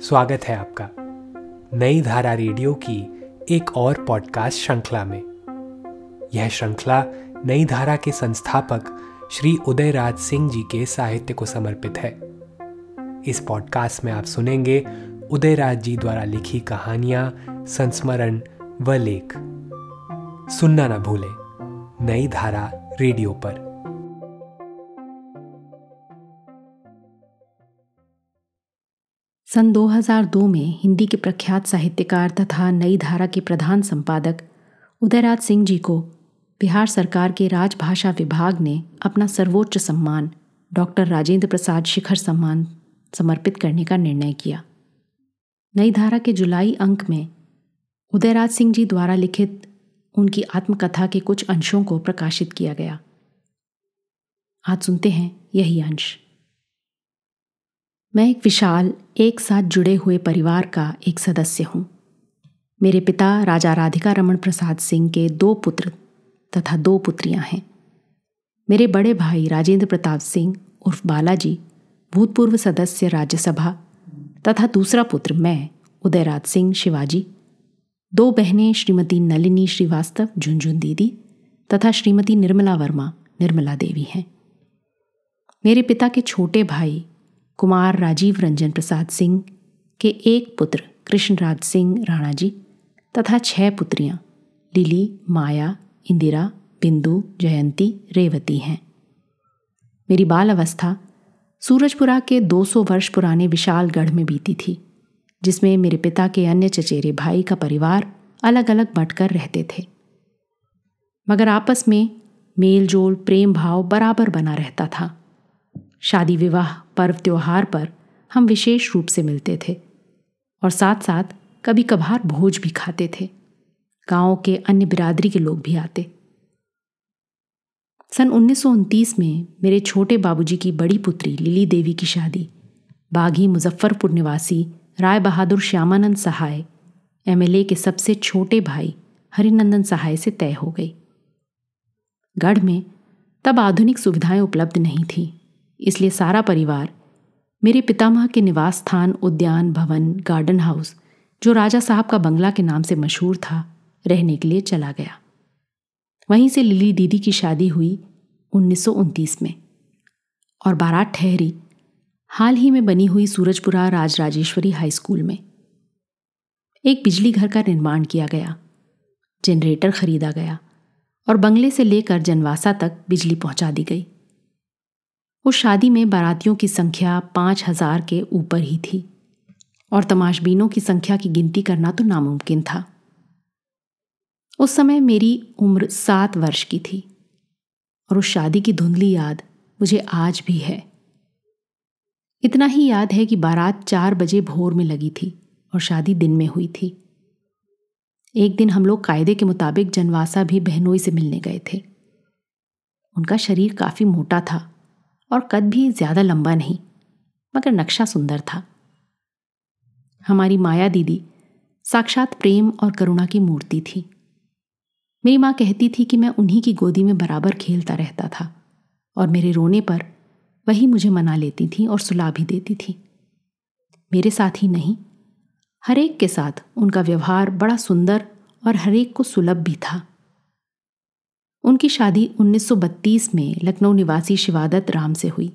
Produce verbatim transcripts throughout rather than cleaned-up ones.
स्वागत है आपका नई धारा रेडियो की एक और पॉडकास्ट श्रृंखला में। यह श्रृंखला नई धारा के संस्थापक श्री उदयराज सिंह जी के साहित्य को समर्पित है। इस पॉडकास्ट में आप सुनेंगे उदयराज जी द्वारा लिखी कहानियां, संस्मरण व लेख। सुनना न भूलें नई धारा रेडियो पर। सन दो हज़ार दो में हिंदी के प्रख्यात साहित्यकार तथा नई धारा के प्रधान संपादक उदयराज सिंह जी को बिहार सरकार के राजभाषा विभाग ने अपना सर्वोच्च सम्मान डॉक्टर राजेंद्र प्रसाद शिखर सम्मान समर्पित करने का निर्णय किया। नई धारा के जुलाई अंक में उदयराज सिंह जी द्वारा लिखित उनकी आत्मकथा के कुछ अंशों को प्रकाशित किया गया। आज सुनते हैं यही अंश। मैं एक विशाल एक साथ जुड़े हुए परिवार का एक सदस्य हूँ। मेरे पिता राजा राधिका रमन प्रसाद सिंह के दो पुत्र तथा दो पुत्रियां हैं। मेरे बड़े भाई राजेंद्र प्रताप सिंह उर्फ बालाजी भूतपूर्व सदस्य राज्यसभा तथा दूसरा पुत्र मैं उदयराज सिंह शिवाजी, दो बहनें श्रीमती नलिनी श्रीवास्तव झुनझुन दीदी तथा श्रीमती निर्मला वर्मा निर्मला देवी हैं। मेरे पिता के छोटे भाई कुमार राजीव रंजन प्रसाद सिंह के एक पुत्र कृष्णराज सिंह राणा जी तथा छह पुत्रियां लिली, माया, इंदिरा, बिंदु, जयंती, रेवती हैं। मेरी बाल अवस्था सूरजपुरा के दो सौ वर्ष पुराने विशाल गढ़ में बीती थी, जिसमें मेरे पिता के अन्य चचेरे भाई का परिवार अलग अलग बंटकर रहते थे, मगर आपस में मेल जोल प्रेम भाव बराबर बना रहता था। शादी विवाह पर्व त्योहार पर हम विशेष रूप से मिलते थे और साथ साथ कभी कभार भोज भी खाते थे। गांव के अन्य बिरादरी के लोग भी आते। सन उन्नीस सौ उनतीस में मेरे छोटे बाबूजी की बड़ी पुत्री लिली देवी की शादी बागी मुजफ्फरपुर निवासी राय बहादुर श्यामानंद सहाय एमएलए के सबसे छोटे भाई हरिनंदन सहाय से तय हो गई। गढ़ में तब आधुनिक सुविधाएं उपलब्ध नहीं थीं, इसलिए सारा परिवार मेरे पितामह के निवास स्थान उद्यान भवन गार्डन हाउस, जो राजा साहब का बंगला के नाम से मशहूर था, रहने के लिए चला गया। वहीं से लिली दीदी की शादी हुई उन्नीस सौ उनतीस में और बारात ठहरी हाल ही में बनी हुई सूरजपुरा राजराजेश्वरी हाई स्कूल में। एक बिजली घर का निर्माण किया गया, जनरेटर खरीदा गया और बंगले से लेकर जनवासा तक बिजली पहुंचा दी गई। उस शादी में बारातियों की संख्या पाँच हजार के ऊपर ही थी और तमाशबीनों की संख्या की गिनती करना तो नामुमकिन था। उस समय मेरी उम्र सात वर्ष की थी और उस शादी की धुंधली याद मुझे आज भी है। इतना ही याद है कि बारात चार बजे भोर में लगी थी और शादी दिन में हुई थी। एक दिन हम लोग कायदे के मुताबिक जनवासा भी बहनोई से मिलने गए थे। उनका शरीर काफी मोटा था और कद भी ज्यादा लंबा नहीं, मगर नक्शा सुंदर था। हमारी माया दीदी साक्षात प्रेम और करुणा की मूर्ति थी। मेरी माँ कहती थी कि मैं उन्हीं की गोदी में बराबर खेलता रहता था और मेरे रोने पर वही मुझे मना लेती थी और सुला भी देती थी। मेरे साथ ही नहीं, हर एक के साथ उनका व्यवहार बड़ा सुंदर और हर एक को सुलभ भी था। उनकी शादी उन्नीस सौ बत्तीस में लखनऊ निवासी शिवादत्त राम से हुई।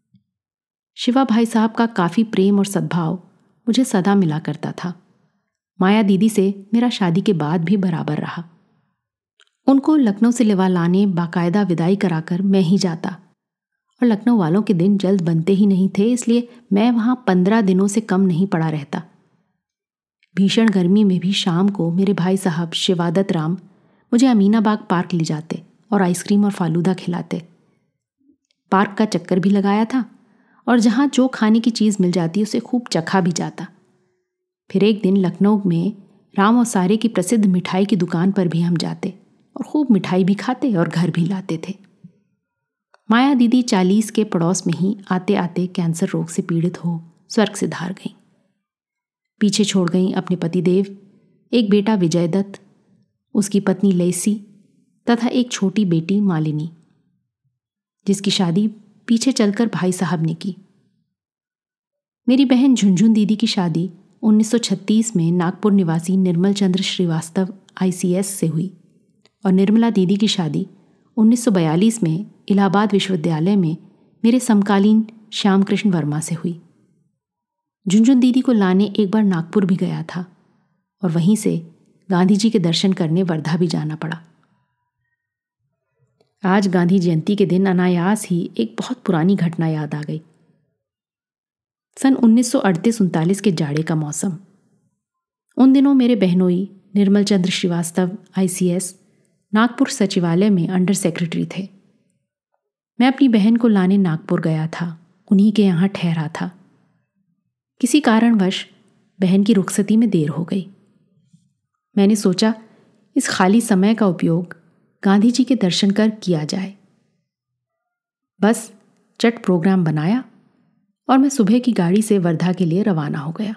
शिवा भाई साहब का काफी प्रेम और सद्भाव मुझे सदा मिला करता था। माया दीदी से मेरा शादी के बाद भी बराबर रहा। उनको लखनऊ से लिवा लाने बाकायदा विदाई कराकर मैं ही जाता और लखनऊ वालों के दिन जल्द बनते ही नहीं थे, इसलिए मैं वहां पंद्रह दिनों से कम नहीं पड़ा रहता। भीषण गर्मी में भी शाम को मेरे भाई साहब शिवादत्त राम मुझे अमीनाबाग पार्क ले जाते और आइसक्रीम और फालूदा खिलाते। पार्क का चक्कर भी लगाया था और जहां जो खाने की चीज मिल जाती उसे खूब चखा भी जाता। फिर एक दिन लखनऊ में राम और सारे की प्रसिद्ध मिठाई की दुकान पर भी हम जाते और खूब मिठाई भी खाते और घर भी लाते थे। माया दीदी चालीस के पड़ोस में ही आते आते कैंसर रोग से पीड़ित हो स्वर्ग से धार गईं। पीछे छोड़ गईं अपने पतिदेव, एक बेटा विजय दत्त, उसकी पत्नी लेसी तथा एक छोटी बेटी मालिनी, जिसकी शादी पीछे चलकर भाई साहब ने की। मेरी बहन झुनझुन दीदी की शादी उन्नीस सौ छत्तीस में नागपुर निवासी निर्मल Chandra Shrivastava I C S से हुई और निर्मला दीदी की शादी उन्नीस सौ बयालीस में इलाहाबाद विश्वविद्यालय में मेरे समकालीन श्याम कृष्ण वर्मा से हुई। झुनझुन दीदी को लाने एक बार नागपुर भी गया था और वहीं से गांधी जी के दर्शन करने वर्धा भी जाना पड़ा। आज गांधी जयंती के दिन अनायास ही एक बहुत पुरानी घटना याद आ गई। सन उन्नीस सौ अड़तीस उनतालीस के जाड़े का मौसम। उन दिनों मेरे बहनोई Nirmal Chandra Shrivastava I C S Nagpur सचिवालय में अंडर सेक्रेटरी थे। मैं अपनी बहन को लाने नागपुर गया था, उन्हीं के यहाँ ठहरा था। किसी कारणवश बहन की रुखसती में देर हो गई। मैंने सोचा इस खाली समय का उपयोग गांधी जी के दर्शन कर किया जाए। बस चट प्रोग्राम बनाया और मैं सुबह की गाड़ी से वर्धा के लिए रवाना हो गया।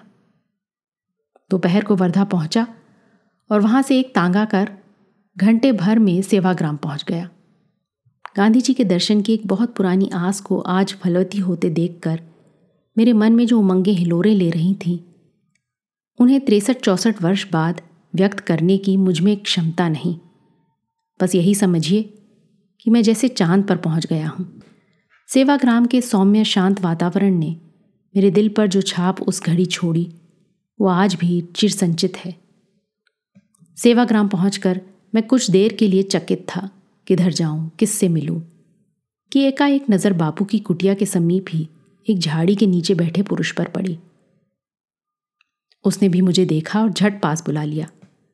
दोपहर को वर्धा पहुंचा और वहां से एक तांगा कर घंटे भर में सेवाग्राम पहुंच गया। गांधी जी के दर्शन की एक बहुत पुरानी आस को आज फलवती होते देखकर मेरे मन में जो उमंगें हिलोरे ले रही थीं, उन्हें तिरसठ चौसठ वर्ष बाद व्यक्त करने की मुझ में क्षमता नहीं। बस यही समझिए कि मैं जैसे चांद पर पहुंच गया हूं। सेवाग्राम के सौम्य शांत वातावरण ने मेरे दिल पर जो छाप उस घड़ी छोड़ी, वो आज भी चिरसंचित है। सेवाग्राम पहुंचकर मैं कुछ देर के लिए चकित था, किधर जाऊं, किससे मिलूं, कि एकाएक नजर बापू की कुटिया के समीप ही एक झाड़ी के नीचे बैठे पुरुष पर पड़ी। उसने भी मुझे देखा और झट पास बुला लिया।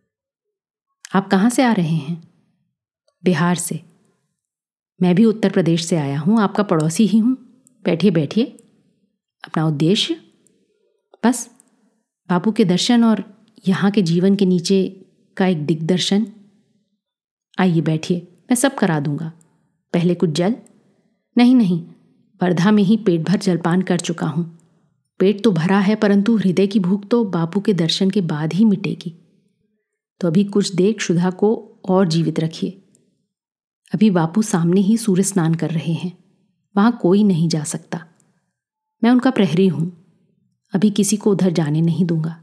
आप कहाँ से आ रहे हैं? बिहार से। मैं भी उत्तर प्रदेश से आया हूँ, आपका पड़ोसी ही हूँ। बैठिए बैठिए। अपना उद्देश्य? बस बापू के दर्शन और यहाँ के जीवन के नीचे का एक दिग्दर्शन। आइए बैठिए, मैं सब करा दूंगा। पहले कुछ जल? नहीं नहीं, वर्धा में ही पेट भर जलपान कर चुका हूं। पेट तो भरा है, परंतु हृदय की भूख तो बापू के दर्शन के बाद ही मिटेगी। तो अभी कुछ देर क्षुधा को और जीवित रखिए। अभी बापू सामने ही सूर्य स्नान कर रहे हैं, वहां कोई नहीं जा सकता। मैं उनका प्रहरी हूं, अभी किसी को उधर जाने नहीं दूंगा।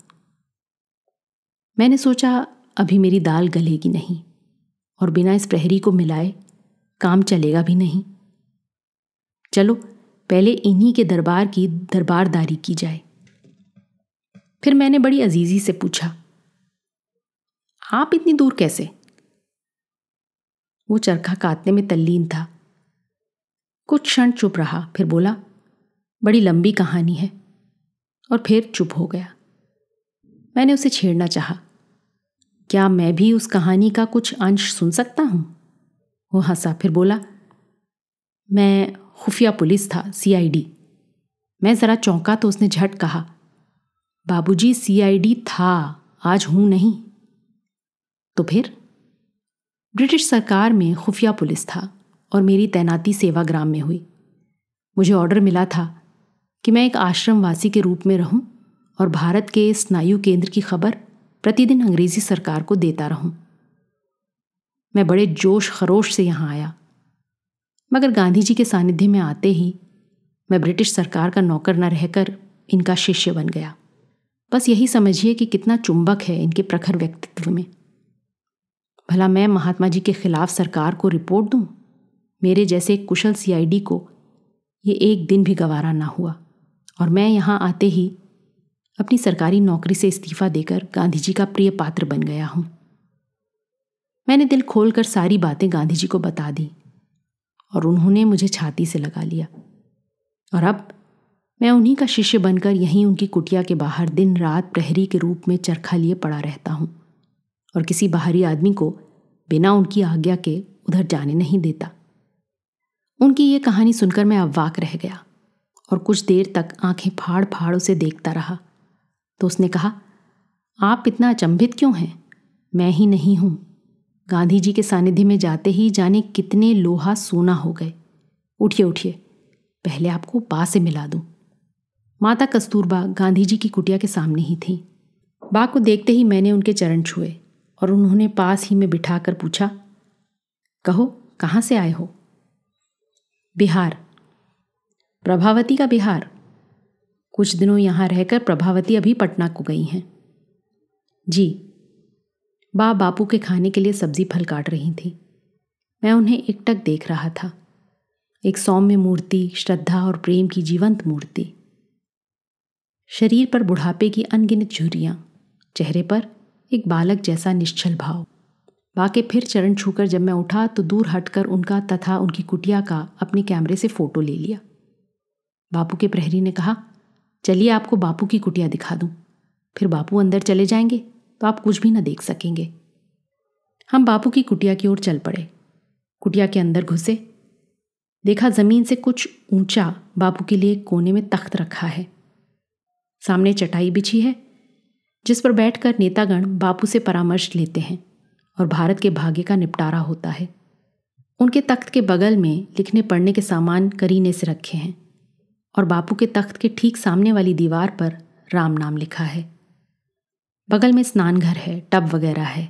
मैंने सोचा अभी मेरी दाल गलेगी नहीं और बिना इस प्रहरी को मिलाए काम चलेगा भी नहीं। चलो पहले इन्हीं के दरबार की दरबारदारी की जाए। फिर मैंने बड़ी अजीजी से पूछा, आप इतनी दूर कैसे? वो चरखा काटने में तल्लीन था। कुछ क्षण चुप रहा, फिर बोला, बड़ी लंबी कहानी है, और फिर चुप हो गया। मैंने उसे छेड़ना चाहा, क्या मैं भी उस कहानी का कुछ अंश सुन सकता हूं? वो हंसा, फिर बोला, मैं खुफिया पुलिस था, सी आई डी। मैं जरा चौंका तो उसने झट कहा, बाबूजी सी आई डी था, आज हूं नहीं। तो फिर? ब्रिटिश सरकार में खुफिया पुलिस था और मेरी तैनाती सेवाग्राम में हुई। मुझे ऑर्डर मिला था कि मैं एक आश्रमवासी के रूप में रहूं और भारत के स्नायु केंद्र की खबर प्रतिदिन अंग्रेजी सरकार को देता रहूं। मैं बड़े जोश खरोश से यहाँ आया, मगर गांधी जी के सानिध्य में आते ही मैं ब्रिटिश सरकार का नौकर न रहकर इनका शिष्य बन गया। बस यही समझिए कि कितना चुंबक है इनके प्रखर व्यक्तित्व में। भला मैं महात्मा जी के खिलाफ सरकार को रिपोर्ट दूं? मेरे जैसे कुशल सी आई डी को ये एक दिन भी गवारा ना हुआ और मैं यहाँ आते ही अपनी सरकारी नौकरी से इस्तीफा देकर गांधी जी का प्रिय पात्र बन गया हूं। मैंने दिल खोलकर सारी बातें गांधी जी को बता दी और उन्होंने मुझे छाती से लगा लिया। और अब मैं उन्हीं का शिष्य बनकर यहीं उनकी कुटिया के बाहर दिन रात प्रहरी के रूप में चरखा लिए पड़ा रहता हूं और किसी बाहरी आदमी को बिना उनकी आज्ञा के उधर जाने नहीं देता। उनकी ये कहानी सुनकर मैं अवाक रह गया और कुछ देर तक आंखें फाड़ फाड़ उसे देखता रहा। तो उसने कहा, आप इतना अचंभित क्यों हैं? मैं ही नहीं हूं। गांधी जी के सानिध्य में जाते ही जाने कितने लोहा सोना हो गए। उठिए उठिए, पहले आपको बा से मिला दूं। माता कस्तूरबा गांधी जी की कुटिया के सामने ही थी। बा को देखते ही मैंने उनके चरण छुए और उन्होंने पास ही में बिठाकर पूछा, कहो कहाँ से आए हो? बिहार। प्रभावती का बिहार? कुछ दिनों यहाँ रहकर प्रभावती अभी पटना को गई हैं। जी। बा बापू के खाने के लिए सब्जी फल काट रही थी। मैं उन्हें एकटक देख रहा था। एक सौम्य मूर्ति, श्रद्धा और प्रेम की जीवंत मूर्ति। शरीर पर बुढ़ापे की अनगिनत झुर्रियां, चेहरे पर एक बालक जैसा निश्चल भाव। बा के फिर चरण छूकर जब मैं उठा तो दूर हटकर उनका तथा उनकी कुटिया का अपने कैमरे से फोटो ले लिया। बापू के प्रहरी ने कहा, चलिए आपको बापू की कुटिया दिखा दूं। फिर बापू अंदर चले जाएंगे तो आप कुछ भी न देख सकेंगे। हम बापू की कुटिया की ओर चल पड़े। कुटिया के अंदर घुसे। देखा जमीन से कुछ ऊंचा बापू के लिए कोने में तख्त रखा है। सामने चटाई बिछी है जिस पर बैठकर नेतागण बापू से परामर्श लेते हैं और भारत के भाग्य का निपटारा होता है। उनके तख्त के बगल में लिखने पढ़ने के सामान करीने से रखे हैं और बापू के तख्त के ठीक सामने वाली दीवार पर राम नाम लिखा है। बगल में स्नान घर है, टब वगैरह है।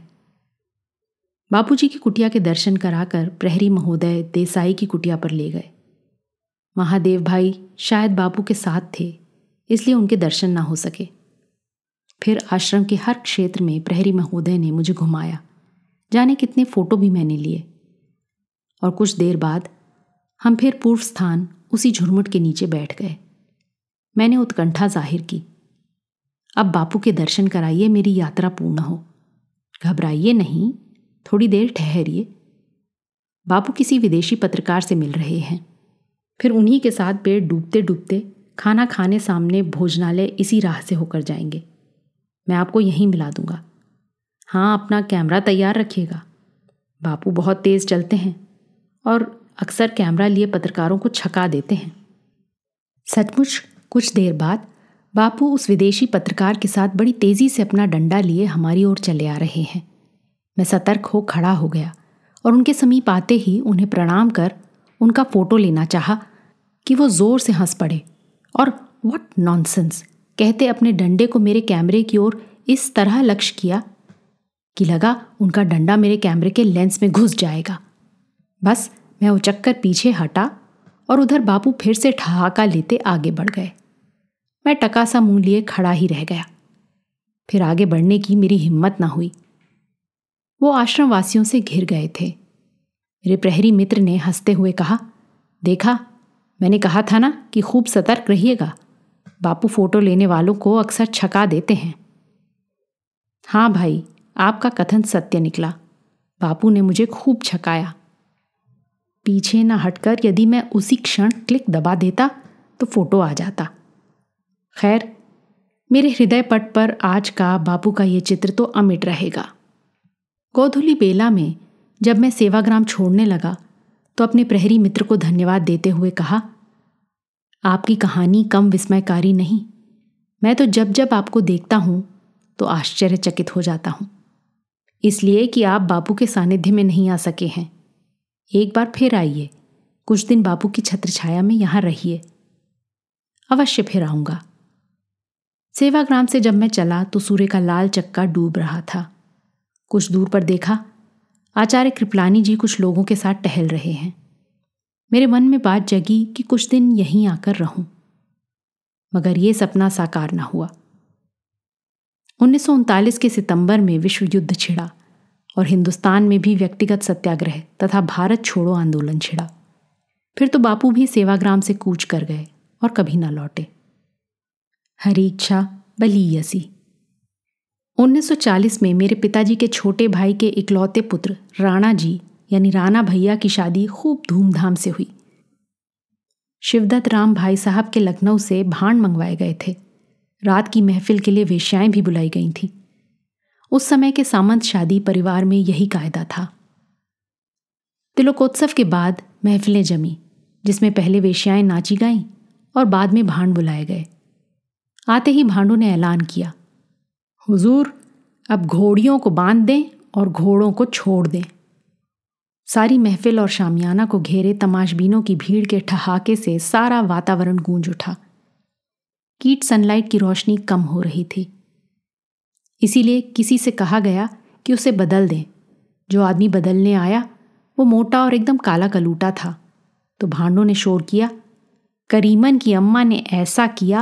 बापूजी की कुटिया के दर्शन कराकर प्रहरी महोदय देसाई की कुटिया पर ले गए। महादेव भाई शायद बापू के साथ थे, इसलिए उनके दर्शन ना हो सके। फिर आश्रम के हर क्षेत्र में प्रहरी महोदय ने मुझे घुमाया। जाने कितने फोटो भी मैंने लिए। और कुछ देर बाद हम फिर पूर्व स्थान उसी झुरमुट के नीचे बैठ गए। मैंने उत्कंठा जाहिर की, अब बापू के दर्शन कराइए, मेरी यात्रा पूर्ण हो। घबराइए नहीं, थोड़ी देर ठहरिए। बापू किसी विदेशी पत्रकार से मिल रहे हैं। फिर उन्हीं के साथ पेट डूबते डूबते खाना खाने सामने भोजनालय इसी राह से होकर जाएंगे। मैं आपको यहीं मिला दूंगा। हाँ, अपना कैमरा तैयार रखिएगा। बापू बहुत तेज चलते हैं और अक्सर कैमरा लिए पत्रकारों को छका देते हैं। सचमुच कुछ देर बाद बापू उस विदेशी पत्रकार के साथ बड़ी तेजी से अपना डंडा लिए हमारी ओर चले आ रहे हैं। मैं सतर्क हो खड़ा हो गया और उनके समीप आते ही उन्हें प्रणाम कर उनका फोटो लेना चाहा कि वो जोर से हंस पड़े और व्हाट नॉनसेंस कहते अपने डंडे को मेरे कैमरे की ओर इस तरह लक्ष्य किया कि लगा उनका डंडा मेरे कैमरे के लेंस में घुस जाएगा। बस मैं उचक्कर पीछे हटा और उधर बापू फिर से ठहाका लेते आगे बढ़ गए। मैं टका सा मुंह लिए खड़ा ही रह गया। फिर आगे बढ़ने की मेरी हिम्मत ना हुई। वो आश्रम वासियों से घिर गए थे। मेरे प्रहरी मित्र ने हंसते हुए कहा, देखा, मैंने कहा था ना कि खूब सतर्क रहिएगा। बापू फोटो लेने वालों को अक्सर छका देते हैं। हाँ भाई, आपका कथन सत्य निकला। बापू ने मुझे खूब छकाया। पीछे न हटकर यदि मैं उसी क्षण क्लिक दबा देता तो फोटो आ जाता। खैर, मेरे हृदय पट पर आज का बापू का ये चित्र तो अमिट रहेगा। गोधूली बेला में जब मैं सेवाग्राम छोड़ने लगा तो अपने प्रहरी मित्र को धन्यवाद देते हुए कहा, आपकी कहानी कम विस्मयकारी नहीं। मैं तो जब जब आपको देखता हूं तो आश्चर्यचकित हो जाता हूं, इसलिए कि आप बापू के सानिध्य में नहीं आ सके हैं। एक बार फिर आइए, कुछ दिन बापू की छत्र छाया में यहां रहिए। अवश्य फिर आऊंगा। सेवाग्राम से जब मैं चला तो सूर्य का लाल चक्का डूब रहा था। कुछ दूर पर देखा, आचार्य कृपलानी जी कुछ लोगों के साथ टहल रहे हैं। मेरे मन में बात जगी कि कुछ दिन यहीं आकर रहूं, मगर यह सपना साकार न हुआ। उन्नीस सौ उनतालीस के सितंबर में विश्व युद्ध छिड़ा और हिंदुस्तान में भी व्यक्तिगत सत्याग्रह तथा भारत छोड़ो आंदोलन छिड़ा। फिर तो बापू भी सेवाग्राम से कूच कर गए और कभी न लौटे। हरी इच्छा बली यसी। उन्नीस सौ चालीस में मेरे पिताजी के छोटे भाई के इकलौते पुत्र राणा जी यानी राणा भैया की शादी खूब धूमधाम से हुई। शिवदत्त राम भाई साहब के लखनऊ से भांड मंगवाए गए थे। रात की महफिल के लिए वेश्याएं भी बुलाई गई थीं। उस समय के सामंत शादी परिवार में यही कायदा था। तिलकोत्सव के बाद महफिलें जमी, जिसमें पहले वेश्याएं नाची गाईं और बाद में भांड बुलाए गए। आते ही भांडों ने ऐलान किया, हुजूर, अब घोड़ियों को बांध दें और घोड़ों को छोड़ दें। सारी महफिल और शामियाना को घेरे तमाशबीनों की भीड़ के ठहाके से सारा वातावरण गूंज उठा। कीट सनलाइट की रोशनी कम हो रही थी, इसीलिए किसी से कहा गया कि उसे बदल दें। जो आदमी बदलने आया वो मोटा और एकदम काला कलूटा था। तो भांडों ने शोर किया, करीमन की अम्मा ने ऐसा किया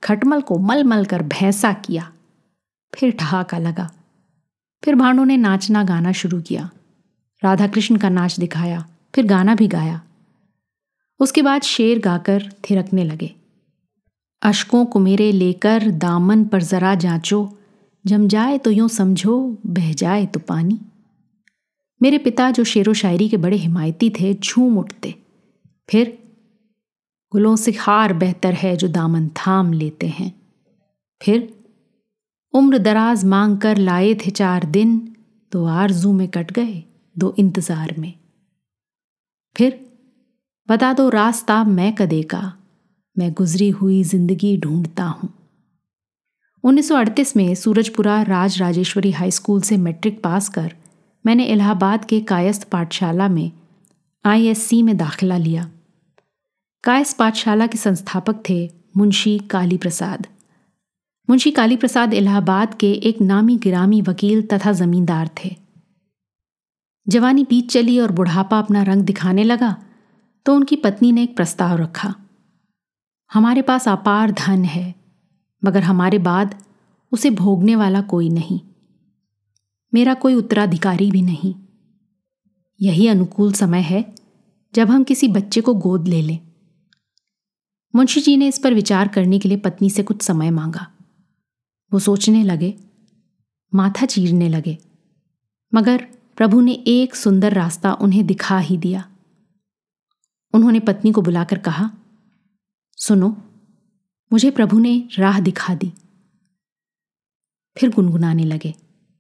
खटमल को मल मल कर भैंसा किया। फिर ठहाका लगा। फिर भांडों ने नाचना गाना शुरू किया। राधा कृष्ण का नाच दिखाया, फिर गाना भी गाया। उसके बाद शेर गाकर थिरकने लगे। अश्कों को मेरे लेकर दामन पर जरा जांचो, जम जाए तो यूं समझो बह जाए तो पानी। मेरे पिता जो शेरो शायरी के बड़े हिमायती थे झूम उठते। फिर गुलों से हार बेहतर है जो दामन थाम लेते हैं। फिर उम्र दराज मांग कर लाए थे चार दिन, तो आरजू में कट गए दो इंतजार में। फिर बता दो रास्ता मैं कदे का, मैं गुजरी हुई जिंदगी ढूंढता हूं। उन्नीस सौ अड़तीस में सूरजपुरा राज राजेश्वरी हाई स्कूल से मैट्रिक पास कर मैंने इलाहाबाद के कायस्थ पाठशाला में आई एस सी में दाखिला लिया। कायस्थ पाठशाला के संस्थापक थे मुंशी काली प्रसाद। मुंशी काली प्रसाद इलाहाबाद के एक नामी गिरामी वकील तथा जमींदार थे। जवानी बीत चली और बुढ़ापा अपना रंग दिखाने लगा तो उनकी पत्नी ने एक प्रस्ताव रखा। हमारे पास अपार धन है, मगर हमारे बाद उसे भोगने वाला कोई नहीं। मेरा कोई उत्तराधिकारी भी नहीं। यही अनुकूल समय है जब हम किसी बच्चे को गोद ले लें। मुंशी जी ने इस पर विचार करने के लिए पत्नी से कुछ समय मांगा। वो सोचने लगे, माथा चीरने लगे, मगर प्रभु ने एक सुंदर रास्ता उन्हें दिखा ही दिया। उन्होंने पत्नी को बुलाकर कहा, सुनो, मुझे प्रभु ने राह दिखा दी। फिर गुनगुनाने लगे,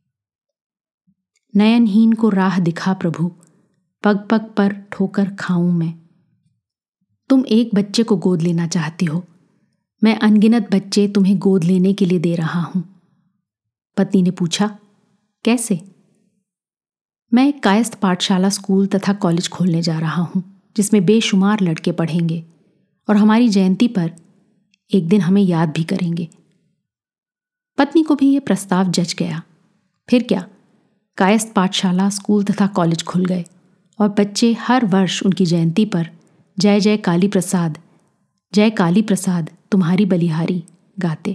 नयनहीन को राह दिखा प्रभु, पग पग पर ठोकर खाऊं मैं। तुम एक बच्चे को गोद लेना चाहती हो, मैं अनगिनत बच्चे तुम्हें गोद लेने के लिए दे रहा हूं। पत्नी ने पूछा, कैसे? मैं एक कायस्थ पाठशाला स्कूल तथा कॉलेज खोलने जा रहा हूं, जिसमें बेशुमार लड़के पढ़ेंगे और हमारी जयंती पर एक दिन हमें याद भी करेंगे। पत्नी को भी यह प्रस्ताव जच गया। फिर क्या, कायस्थ पाठशाला स्कूल तथा कॉलेज खुल गए और बच्चे हर वर्ष उनकी जयंती पर जय जय काली प्रसाद, जय काली प्रसाद तुम्हारी बलिहारी गाते।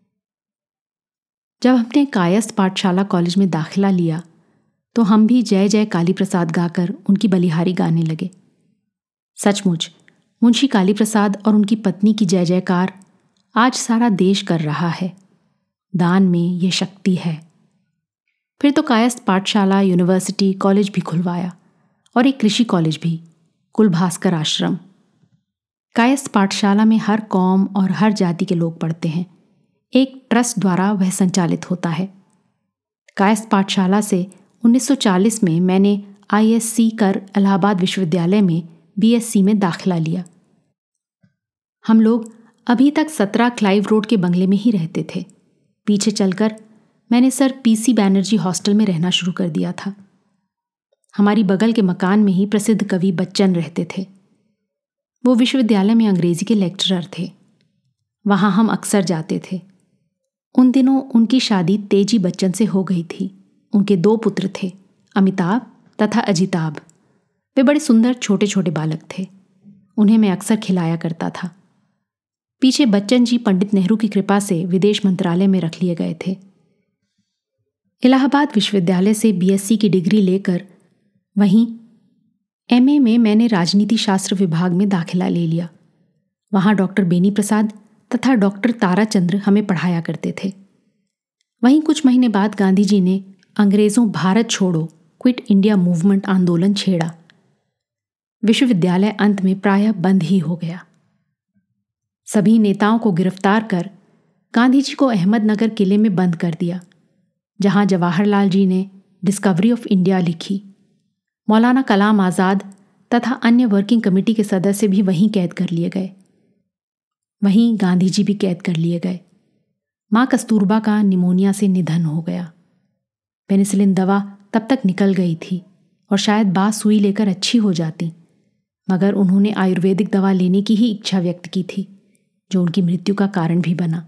जब हमने कायस्थ पाठशाला कॉलेज में दाखिला लिया तो हम भी जय जय काली प्रसाद गाकर उनकी बलिहारी गाने लगे। सचमुच मुंशी काली प्रसाद और उनकी पत्नी की जय जयकार आज सारा देश कर रहा है। दान में ये शक्ति है। फिर तो कायस्थ पाठशाला, यूनिवर्सिटी, कॉलेज भी खुलवाया और एक कृषि कॉलेज भी, कुलभास्कर आश्रम। कायस्थ पाठशाला में हर कौम और हर जाति के लोग पढ़ते हैं। एक ट्रस्ट द्वारा वह संचालित होता है। कायस्थ पाठशाला से उन्नीस सौ चालीस में मैंने आई एस सी कर इलाहाबाद विश्वविद्यालय में बी एस सी में दाखिला लिया। हम लोग अभी तक सत्रह क्लाइव रोड के बंगले में ही रहते थे। पीछे चलकर मैंने sir P C Banerjee hostel में रहना शुरू कर दिया था। हमारी बगल के मकान में ही प्रसिद्ध कवि बच्चन रहते थे। वो विश्वविद्यालय में अंग्रेजी के लेक्चरर थे। वहाँ हम अक्सर जाते थे। उन दिनों उनकी शादी तेजी बच्चन से हो गई थी। उनके दो पुत्र थे, अमिताभ तथा अजिताभ। वे बड़े सुंदर छोटे छोटे बालक थे। उन्हें मैं अक्सर खिलाया करता था। पीछे बच्चन जी पंडित नेहरू की कृपा से विदेश मंत्रालय में रख लिए गए थे। इलाहाबाद विश्वविद्यालय से बी एस सी की डिग्री लेकर वहीं एम ए में मैंने राजनीति शास्त्र विभाग में दाखिला ले लिया। वहाँ डॉक्टर बेनी प्रसाद तथा डॉक्टर ताराचंद्र हमें पढ़ाया करते थे। वहीं कुछ महीने बाद गांधी जी ने अंग्रेज़ों भारत छोड़ो, क्विट इंडिया मूवमेंट आंदोलन छेड़ा। विश्वविद्यालय अंत में प्रायः बंद ही हो गया। सभी नेताओं को गिरफ्तार कर गांधी जी को अहमदनगर किले में बंद कर दिया, जहां जवाहरलाल जी ने डिस्कवरी ऑफ इंडिया लिखी। मौलाना कलाम आज़ाद तथा अन्य वर्किंग कमेटी के सदस्य भी वहीं कैद कर लिए गए। वहीं गांधी जी भी कैद कर लिए गए। माँ कस्तूरबा का निमोनिया से निधन हो गया। पेनिसिलिन दवा तब तक निकल गई थी और शायद बात सुई लेकर अच्छी हो जाती, मगर उन्होंने आयुर्वेदिक दवा लेने की ही इच्छा व्यक्त की थी, जो उनकी मृत्यु का कारण भी बना।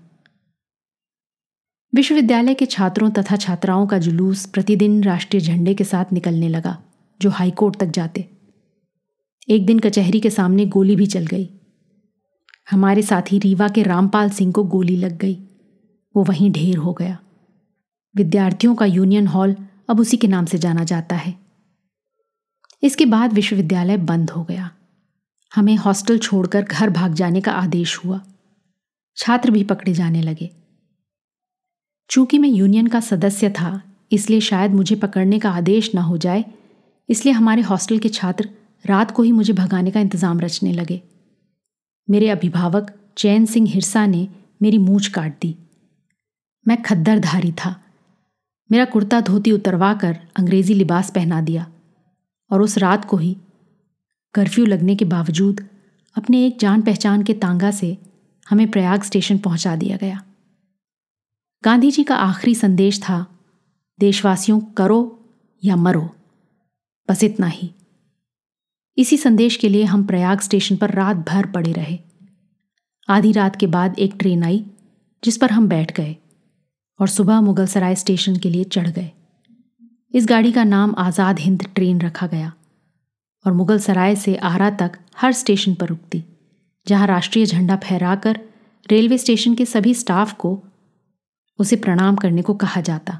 विश्वविद्यालय के छात्रों तथा छात्राओं का जुलूस प्रतिदिन राष्ट्रीय झंडे के साथ निकलने लगा, जो हाईकोर्ट तक जाते। एक दिन कचहरी के सामने गोली भी चल गई। हमारे साथी रीवा के रामपाल सिंह को गोली लग गई। वो वहीं ढेर हो गया। विद्यार्थियों का यूनियन हॉल अब उसी के नाम से जाना जाता है। इसके बाद विश्वविद्यालय बंद हो गया। हमें हॉस्टल छोड़कर घर भाग जाने का आदेश हुआ। छात्र भी पकड़े जाने लगे। चूंकि मैं यूनियन का सदस्य था, इसलिए शायद मुझे पकड़ने का आदेश ना हो जाए, इसलिए हमारे हॉस्टल के छात्र रात को ही मुझे भगाने का इंतजाम रचने लगे। मेरे अभिभावक चैन सिंह हिरसा ने मेरी मूंछ काट दी। मैं खद्दरधारी था। मेरा कुर्ता धोती उतरवा कर अंग्रेजी लिबास पहना दिया और उस रात को ही कर्फ्यू लगने के बावजूद अपने एक जान पहचान के तांगा से हमें प्रयाग स्टेशन पहुंचा दिया गया। गांधी जी का आखिरी संदेश था, देशवासियों करो या मरो, बस इतना ही। इसी संदेश के लिए हम प्रयाग स्टेशन पर रात भर पड़े रहे। आधी रात के बाद एक ट्रेन आई जिस पर हम बैठ गए और सुबह मुगलसराय स्टेशन के लिए चढ़ गए। इस गाड़ी का नाम आज़ाद हिंद ट्रेन रखा गया और मुगलसराय से आरा तक हर स्टेशन पर रुकती, जहां राष्ट्रीय झंडा फहराकर रेलवे स्टेशन के सभी स्टाफ को उसे प्रणाम करने को कहा जाता।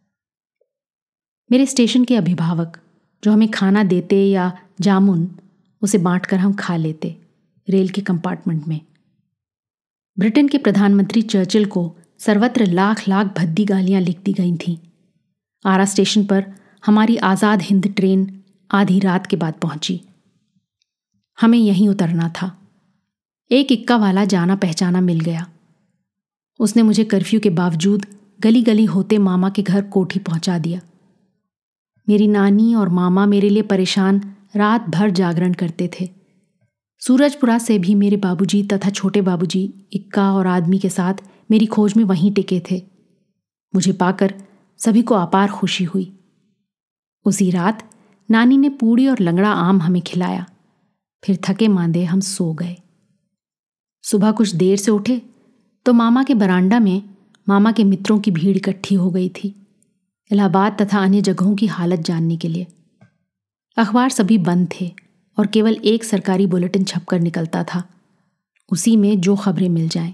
मेरे स्टेशन के अभिभावक जो हमें खाना देते या जामुन, उसे बांटकर हम खा लेते रेल के कंपार्टमेंट में। ब्रिटेन के प्रधानमंत्री चर्चिल को सर्वत्र लाख लाख भद्दी गालियां लिख दी गई थीं। आरा स्टेशन पर हमारी आज़ाद हिंद ट्रेन आधी रात के बाद पहुंची। हमें यहीं उतरना था। एक इक्का वाला जाना पहचाना मिल गया। उसने मुझे कर्फ्यू के बावजूद गली गली होते मामा के घर कोठी पहुंचा दिया। मेरी नानी और मामा मेरे लिए परेशान रात भर जागरण करते थे। सूरजपुरा से भी मेरे बाबूजी तथा छोटे बाबूजी इक्का और आदमी के साथ मेरी खोज में वहीं टिके थे। मुझे पाकर सभी को अपार खुशी हुई। उसी रात नानी ने पूड़ी और लंगड़ा आम हमें खिलाया। फिर थके मांदे हम सो गए। सुबह कुछ देर से उठे तो मामा के बरांडा में मामा के मित्रों की भीड़ इकट्ठी हो गई थी, इलाहाबाद तथा अन्य जगहों की हालत जानने के लिए। अखबार सभी बंद थे और केवल एक सरकारी बुलेटिन छपकर निकलता था, उसी में जो खबरें मिल जाएं।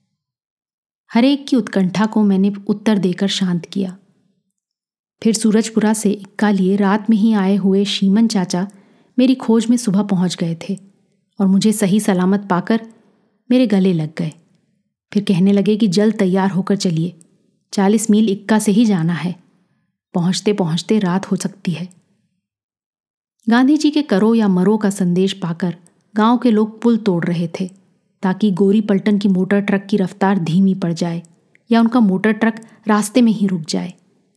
हर एक की उत्कंठा को मैंने उत्तर देकर शांत किया। फिर सूरजपुरा से इक्का लिए रात में ही आए हुए शीमन चाचा मेरी खोज में सुबह पहुंच गए थे और मुझे सही सलामत पाकर मेरे गले लग गए। फिर कहने लगे कि जल्द तैयार होकर चलिए, चालीस मील इक्का से ही जाना है, पहुंचते पहुंचते रात हो सकती है। गांधी जी के करो या मरो का संदेश पाकर गांव के लोग पुल तोड़ रहे थे ताकि गोरी पलटन की मोटर ट्रक की रफ्तार धीमी पड़ जाए या उनका मोटर ट्रक रास्ते में ही रुक जाए।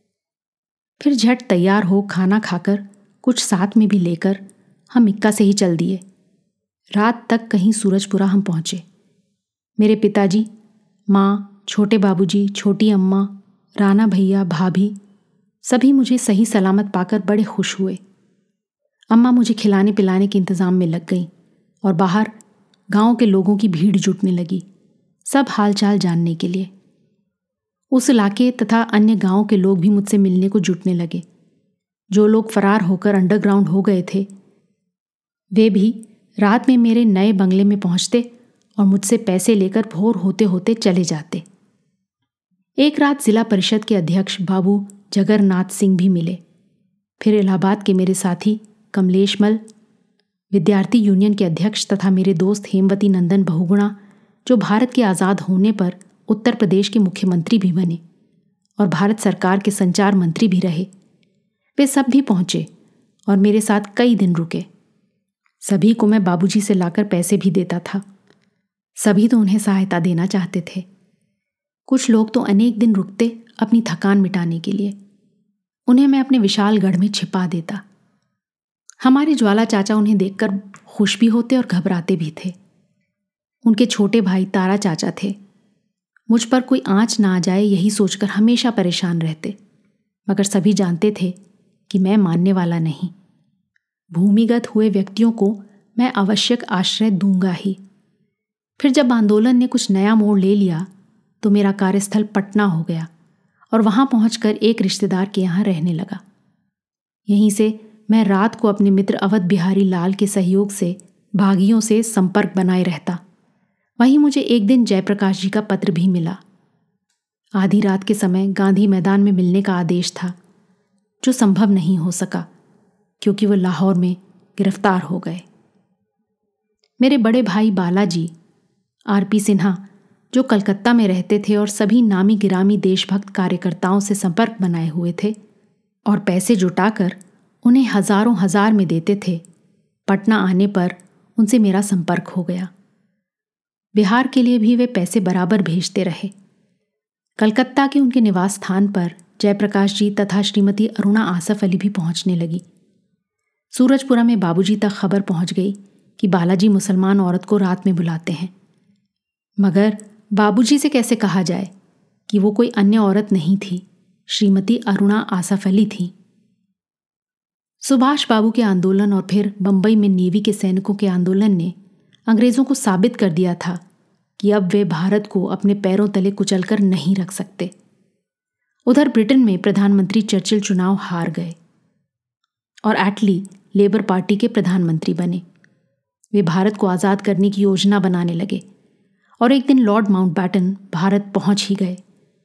फिर झट तैयार हो खाना खाकर कुछ साथ में भी लेकर हम इक्का से ही चल दिए। रात तक कहीं सूरजपुरा हम पहुंचे। मेरे पिताजी, माँ, छोटे बाबूजी, छोटी अम्मा, राना भैया, भाभी सभी मुझे सही सलामत पाकर बड़े खुश हुए। अम्मा मुझे खिलाने पिलाने के इंतज़ाम में लग गई और बाहर गांव के लोगों की भीड़ जुटने लगी, सब हालचाल जानने के लिए। उस इलाके तथा अन्य गांव के लोग भी मुझसे मिलने को जुटने लगे। जो लोग फरार होकर अंडरग्राउंड हो गए थे वे भी रात में मेरे नए बंगले में पहुंचते और मुझसे पैसे लेकर भोर होते होते चले जाते। एक रात जिला परिषद के अध्यक्ष बाबू जगरनाथ सिंह भी मिले। फिर इलाहाबाद के मेरे साथी कमलेश मल, विद्यार्थी यूनियन के अध्यक्ष तथा मेरे दोस्त हेमवती नंदन बहुगुणा, जो भारत के आज़ाद होने पर उत्तर प्रदेश के मुख्यमंत्री भी बने और भारत सरकार के संचार मंत्री भी रहे, वे सब भी पहुंचे और मेरे साथ कई दिन रुके। सभी को मैं बाबूजी से लाकर पैसे भी देता था। सभी तो उन्हें सहायता देना चाहते थे। कुछ लोग तो अनेक दिन रुकते अपनी थकान मिटाने के लिए। उन्हें मैं अपने विशाल गढ़ में छिपा देता। हमारे ज्वाला चाचा उन्हें देखकर खुश भी होते और घबराते भी थे। उनके छोटे भाई तारा चाचा थे। मुझ पर कोई आंच ना आ जाए यही सोचकर हमेशा परेशान रहते, मगर सभी जानते थे कि मैं मानने वाला नहीं। भूमिगत हुए व्यक्तियों को मैं आवश्यक आश्रय दूंगा ही। फिर जब आंदोलन ने कुछ नया मोड़ ले लिया तो मेरा कार्यस्थल पटना हो गया और वहां पहुंचकर एक रिश्तेदार के यहाँ रहने लगा। यहीं से मैं रात को अपने मित्र अवध बिहारी लाल के सहयोग से बागियों से संपर्क बनाए रहता। वहीं मुझे एक दिन जयप्रकाश जी का पत्र भी मिला। आधी रात के समय गांधी मैदान में मिलने का आदेश था, जो संभव नहीं हो सका क्योंकि वो लाहौर में गिरफ्तार हो गए। मेरे बड़े भाई बालाजी, आरपी सिन्हा, जो कलकत्ता में रहते थे और सभी नामी गिरामी देशभक्त कार्यकर्ताओं से संपर्क बनाए हुए थे और पैसे जुटाकर उन्हें हजारों हजार में देते थे, पटना आने पर उनसे मेरा संपर्क हो गया। बिहार के लिए भी वे पैसे बराबर भेजते रहे। कलकत्ता के उनके निवास स्थान पर जयप्रकाश जी तथा श्रीमती अरुणा आसफ अली भी पहुंचने लगी। सूरजपुरा में बाबूजी तक खबर पहुंच गई कि बालाजी मुसलमान औरत को रात में बुलाते हैं, मगर बाबूजी से कैसे कहा जाए कि वो कोई अन्य औरत नहीं थी, श्रीमती अरुणा आसफ अली थी। सुभाष बाबू के आंदोलन और फिर बंबई में नेवी के सैनिकों के आंदोलन ने अंग्रेजों को साबित कर दिया था कि अब वे भारत को अपने पैरों तले कुचलकर नहीं रख सकते। उधर ब्रिटेन में प्रधानमंत्री चर्चिल चुनाव हार गए और एटली लेबर पार्टी के प्रधानमंत्री बने। वे भारत को आज़ाद करने की योजना बनाने लगे और एक दिन लॉर्ड माउंटबैटन भारत पहुंच ही गए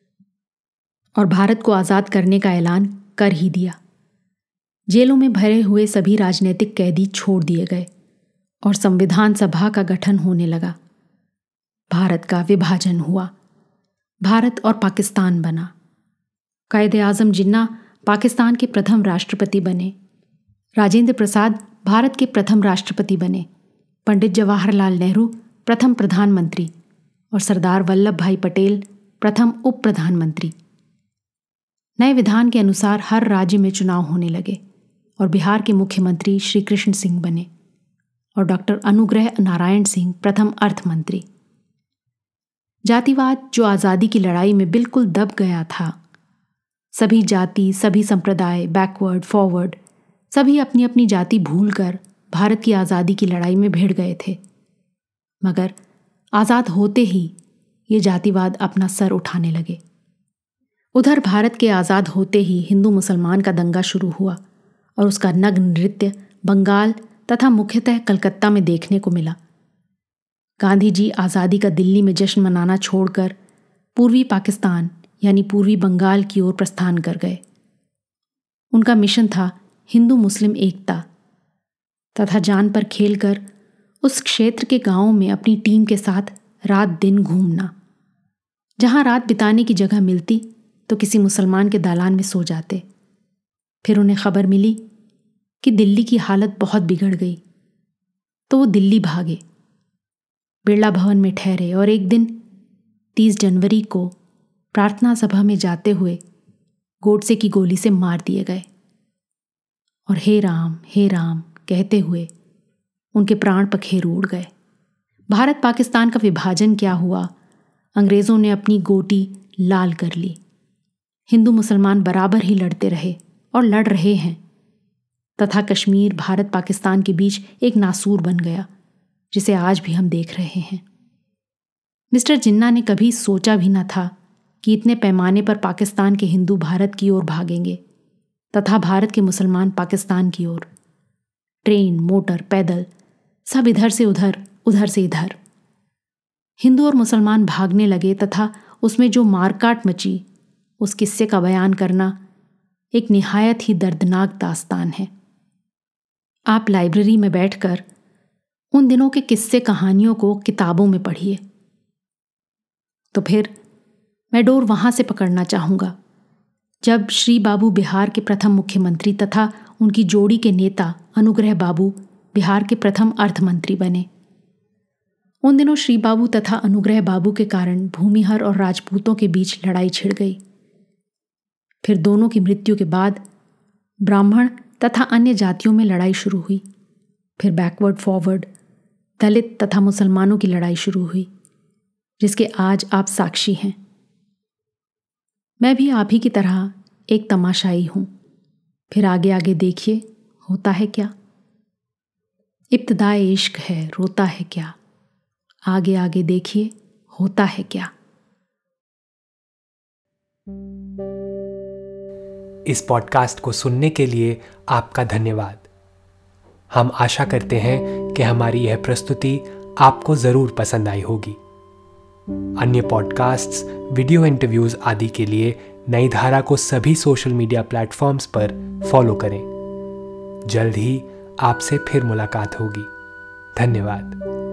और भारत को आज़ाद करने का ऐलान कर ही दिया। जेलों में भरे हुए सभी राजनीतिक कैदी छोड़ दिए गए और संविधान सभा का गठन होने लगा। भारत का विभाजन हुआ, भारत और पाकिस्तान बना। कायदे आज़म जिन्ना पाकिस्तान के प्रथम राष्ट्रपति बने, राजेंद्र प्रसाद भारत के प्रथम राष्ट्रपति बने, पंडित जवाहरलाल नेहरू प्रथम प्रधानमंत्री और सरदार वल्लभ भाई पटेल प्रथम उप प्रधानमंत्री। नए विधान के अनुसार हर राज्य में चुनाव होने लगे और बिहार के मुख्यमंत्री श्री कृष्ण सिंह बने और डॉक्टर अनुग्रह नारायण सिंह प्रथम अर्थ मंत्री। जातिवाद जो आज़ादी की लड़ाई में बिल्कुल दब गया था, सभी जाति, सभी संप्रदाय, बैकवर्ड, फॉरवर्ड, सभी अपनी अपनी जाति भूलकर भारत की आज़ादी की लड़ाई में भिड़ गए थे। मगर आज़ाद होते ही ये जातिवाद अपना सर उठाने लगे। उधर भारत के आज़ाद होते ही हिंदू मुसलमान का दंगा शुरू हुआ और उसका नग्न नृत्य बंगाल तथा मुख्यतः कलकत्ता में देखने को मिला। गांधी जी आज़ादी का दिल्ली में जश्न मनाना छोड़कर पूर्वी पाकिस्तान यानी पूर्वी बंगाल की ओर प्रस्थान कर गए। उनका मिशन था हिंदू मुस्लिम एकता तथा जान पर खेलकर उस क्षेत्र के गांवों में अपनी टीम के साथ रात दिन घूमना। जहां रात बिताने की जगह मिलती तो किसी मुसलमान के दालान में सो जाते। फिर उन्हें खबर मिली कि दिल्ली की हालत बहुत बिगड़ गई तो वो दिल्ली भागे, बिरला भवन में ठहरे और एक दिन तीस जनवरी को प्रार्थना सभा में जाते हुए गोडसे की गोली से मार दिए गए और हे राम हे राम कहते हुए उनके प्राण पखेर उड़ गए। भारत पाकिस्तान का विभाजन क्या हुआ, अंग्रेज़ों ने अपनी गोटी लाल कर ली। हिंदू मुसलमान बराबर ही लड़ते रहे और लड़ रहे हैं तथा कश्मीर भारत पाकिस्तान के बीच एक नासूर बन गया, जिसे आज भी हम देख रहे हैं। मिस्टर जिन्ना ने कभी सोचा भी न था कि इतने पैमाने पर पाकिस्तान के हिंदू भारत की ओर भागेंगे तथा भारत के मुसलमान पाकिस्तान की ओर। ट्रेन, मोटर, पैदल सब इधर से उधर, उधर से इधर। हिंदू और मुसलमान भागने लगे तथा उसमें जो मारकाट मची, उस किस्से का बयान करना एक निहायत ही दर्दनाक दास्तान है। आप लाइब्रेरी में बैठकर उन दिनों के किस्से कहानियों को किताबों में पढ़िए। तो फिर मैं डोर वहां से पकड़ना चाहूँगा जब श्री बाबू बिहार के प्रथम मुख्यमंत्री तथा उनकी जोड़ी के नेता अनुग्रह बाबू बिहार के प्रथम अर्थमंत्री बने। उन दिनों श्री बाबू तथा अनुग्रह बाबू के कारण भूमिहर और राजपूतों के बीच लड़ाई छिड़ गई। फिर दोनों की मृत्यु के बाद ब्राह्मण तथा अन्य जातियों में लड़ाई शुरू हुई। फिर बैकवर्ड फॉरवर्ड, दलित तथा मुसलमानों की लड़ाई शुरू हुई, जिसके आज आप साक्षी हैं। मैं भी आप ही की तरह एक तमाशाई हूं। फिर आगे आगे देखिए होता है क्या। इब्तिदाए इश्क है रोता है क्या, आगे आगे देखिए होता है क्या। इस पॉडकास्ट को सुनने के लिए आपका धन्यवाद। हम आशा करते हैं कि हमारी यह प्रस्तुति आपको ज़रूर पसंद आई होगी। अन्य पॉडकास्ट्स, वीडियो इंटरव्यूज आदि के लिए नई धारा को सभी सोशल मीडिया प्लेटफॉर्म्स पर फॉलो करें। जल्द ही आपसे फिर मुलाकात होगी। धन्यवाद।